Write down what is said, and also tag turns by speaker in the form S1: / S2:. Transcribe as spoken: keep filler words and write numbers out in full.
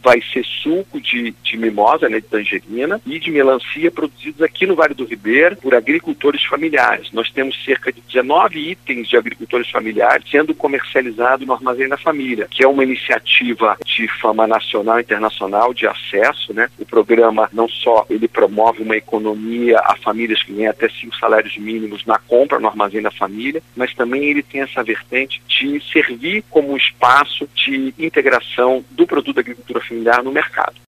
S1: vai ser suco de, de mimosa, né, de tangerina, e de melancia produzidos aqui no Vale do Ribeira por agricultores familiares. Nós temos cerca de dezenove itens de agricultores familiares sendo comercializados no Armazém da Família, que é uma iniciativa de fama nacional e internacional de acesso, né? O programa não só ele promove uma economia a famílias que ganham até cinco salários mínimos na compra no Armazém da Família, mas também ele tem essa vertente de servir como um espaço de integração do produto da agricultura familiar no mercado.